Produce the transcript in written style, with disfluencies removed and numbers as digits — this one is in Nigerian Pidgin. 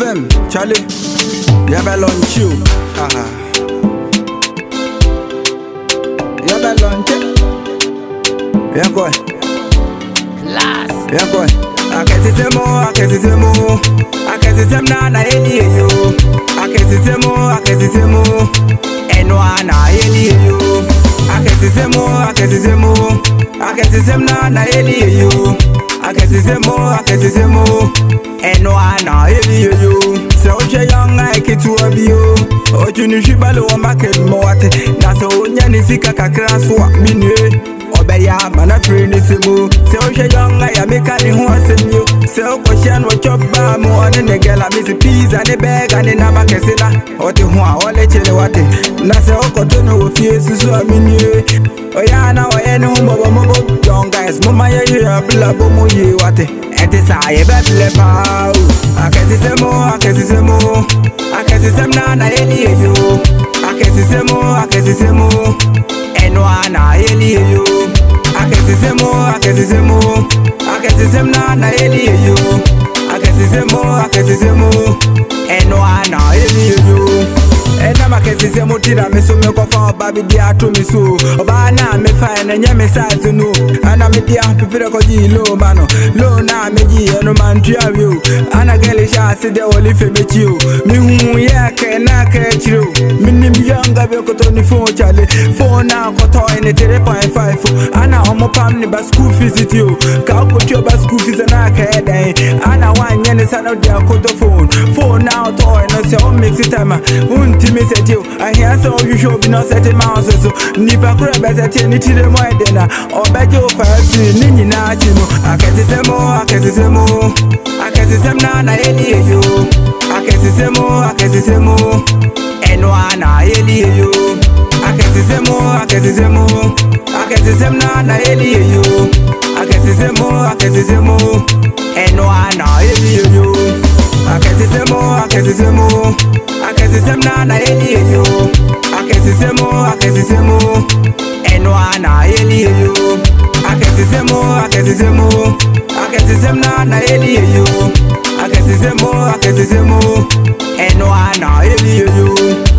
them, Charlie. Yabalon chew. Yabalon chew. Yeah, boy. Class. Yeah, boy. I can see some more, I can see some more. I can see some nana any you. I can see some more, I can see some more. And one I any you. I can see some more, I can see some more. I can see some nana any you. I can see some more, I can see some more. And one I any you. So young like it to a view. Oh, you should ballow a market more. That's all Yanisika Crass what me. Obeya mana free ni simu. Se o she young I make a ni ho asem yo. Se o question what chop ba mo ane ne girl a miss peas and a bag and na ma kesina. O te ho a ole chele wate. Na se o koto no fie susu amini. O ya na o ene ho bobo young guys mo ma ye ya bla bo mo ye wate. Ente sa ye be ble pa. Akesi se mo, akesi se mo. Akesi se na na eni yo. Akesi se mo, akesi se mo. Eno ana eni yo. Akesi se mo, akesi se mo. Akesi se na na eni yo. Akesi se mo, akesi se mo. Eno ana eni yo. Ena makesi se mo tira me so me ko fa baby dia to me so. Oba na me fa na nya me size no. Ana me dia pipire ko ji lo mano. Lo na me ji eno man tua wi. Ana gele sha se de oli fe me chi o. Mi hu ye ke na ke chi o. Minim yanga be ko to ni phone chale. Phone na ko to ene 3.5. Ana omo pam ni ba school fees ti o. Ka ko ti o ba school fees na ka e dan. Ana wan nye ne sa no dia ko to phone. Phone na to eno se o mix it time. Me set you, I hear so you should be not setting mouse so Nipa kura better tell it to the more dinner or beg you first Nini na chimo. I can see some more, I can see some more. I can see some nana any you. I can see some more, I can see some more. And one I any you. I can see some more, I can see some more. I can see some nana any you. I can see some more, I can see some more. And one I any you. I can see some more, I can see some more. I can see some nana any you. I can see some more, I can see some more. And one I any you. I can see some more, I can see some more. I can see some nana any you. I can see some more, I can see some more. And one I any you.